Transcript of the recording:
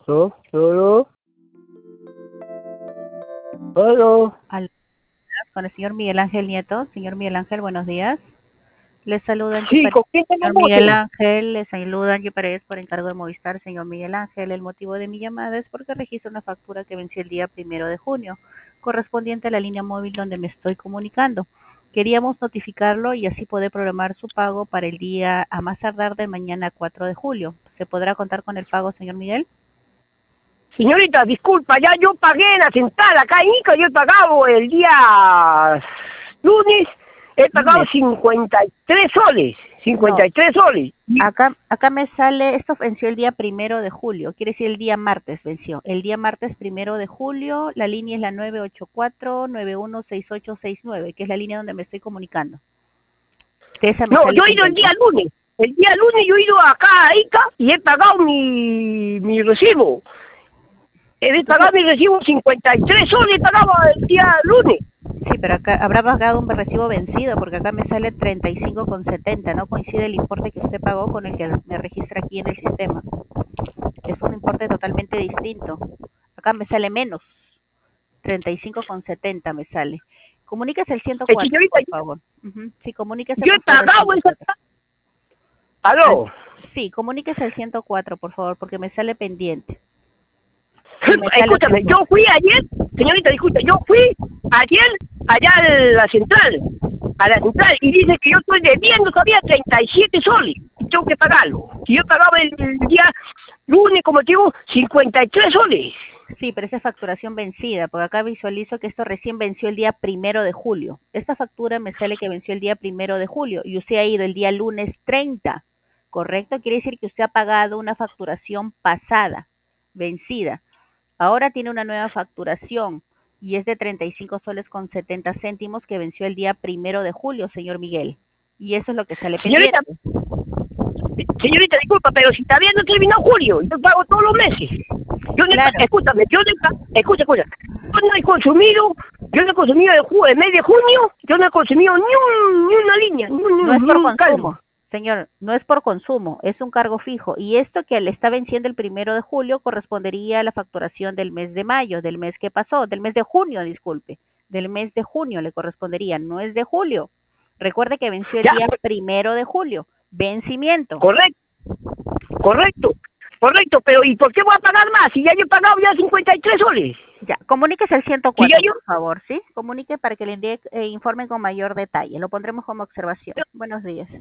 ¿No? ¿No? ¿Aló? Al- con el señor Miguel Ángel Nieto. Señor Miguel Ángel, buenos días. Les saluda Angie Sí, Pérez. ¿con quién tengo Señor el Miguel gusto? Ángel, les saluda Angie Pérez por encargo de Movistar. Señor Miguel Ángel, el motivo de mi llamada es porque registra una factura que venció el día 1 de junio, correspondiente a la línea móvil donde me estoy comunicando. Queríamos notificarlo y así poder programar su pago para el día a más tardar de mañana 4 de julio. ¿Se podrá contar con el pago, señor Miguel? Señorita, disculpa, ya yo pagué la central acá en Ica, yo he pagado el día lunes, he pagado Lunes. 53 soles, No, 53 soles. acá me sale, esto venció el día 1 de julio, quiere decir el día martes venció. El día martes 1 de julio, la línea es la 984-916869, que es la línea donde me estoy comunicando. De esa me No, sale yo he ido el pendiente. día lunes. El día lunes yo he ido acá a Ica y he pagado mi recibo. He Entonces, pagado mi recibo 53 soles, he pagado el día lunes. sí, pero acá habrá pagado un recibo vencido, porque acá me sale 35,70, no coincide el importe que usted pagó con el que me registra aquí en el sistema. Es un importe totalmente distinto. Acá me sale menos. 35,70 me sale. Comuníquese al 104, Señorita, por favor. Sí, comuníquese yo he por favor al pagado esa... 104. Al- ¿Aló? sí, comuníquese al 104, por favor, porque me sale pendiente. Y me sale otro Escúchame, yo importe. fui ayer, señorita, disculpe, yo fui ayer allá a la central, y dice que yo estoy debiendo todavía 37 soles, y tengo que pagarlo. Y yo pagaba el día lunes, como te digo, 53 soles. Sí, pero esa es facturación vencida, porque acá visualizo que esto recién venció el día 1 de julio. Esta factura me sale que venció el día 1 de julio y usted ha ido el día lunes 30, ¿correcto? Quiere decir que usted ha pagado una facturación pasada, vencida. Ahora tiene una nueva facturación y es de 35 soles con 70 céntimos que venció el día 1 de julio, señor Miguel. Y eso es lo que sale Señorita, pendiente. señorita, disculpa, pero si todavía no terminó julio, yo pago todos los meses. Yo no, Claro, escúchame, escucha, yo no he consumido el mes de junio, yo no he consumido ni una línea, no es ni por un caldo. consumo, señor, no es por consumo, es un cargo fijo. Y esto que le está venciendo el 1 de julio correspondería a la facturación del mes de mayo, del mes que pasó, del mes de junio, disculpe, del mes de junio le correspondería, no es de julio. Recuerde que venció el Ya, día 1 de julio, vencimiento. correcto, correcto, correcto, pero ¿y por qué voy a pagar más si ya yo he pagado ya 53 soles? Ya, comuníquese al Si ya 104, yo... por favor, ¿sí? Comunique para que le informen con mayor detalle. Lo pondremos como observación. Buenos días.